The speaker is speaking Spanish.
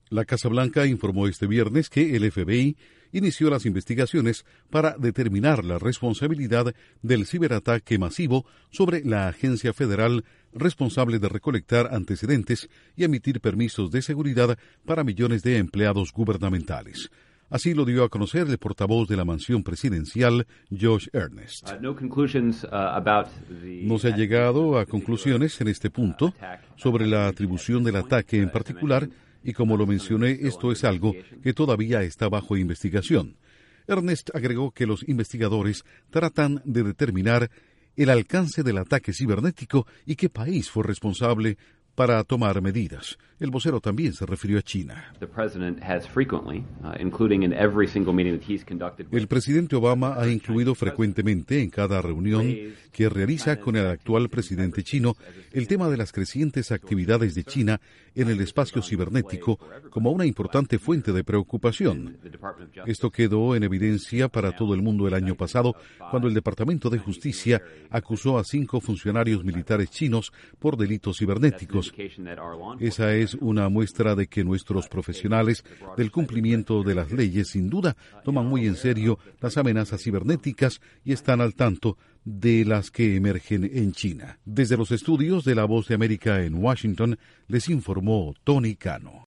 La Casa Blanca informó este viernes que el FBI inició las investigaciones para determinar la responsabilidad del ciberataque masivo sobre la agencia federal responsable de recolectar antecedentes y emitir permisos de seguridad para millones de empleados gubernamentales. Así lo dio a conocer el portavoz de la mansión presidencial, Josh Earnest. No se ha llegado a conclusiones en este punto sobre la atribución del ataque en particular, y como lo mencioné, esto es algo que todavía está bajo investigación. Earnest agregó que los investigadores tratan de determinar el alcance del ataque cibernético y qué país fue responsable para tomar medidas. El vocero también se refirió a China. El presidente Obama ha incluido frecuentemente en cada reunión que realiza con el actual presidente chino el tema de las crecientes actividades de China en el espacio cibernético como una importante fuente de preocupación. Esto quedó en evidencia para todo el mundo el año pasado, cuando el Departamento de Justicia acusó a 5 funcionarios militares chinos por delitos cibernéticos. Esa es una muestra de que nuestros profesionales del cumplimiento de las leyes sin duda toman muy en serio las amenazas cibernéticas y están al tanto de las que emergen en China. Desde los estudios de La Voz de América en Washington, les informó Tony Cano.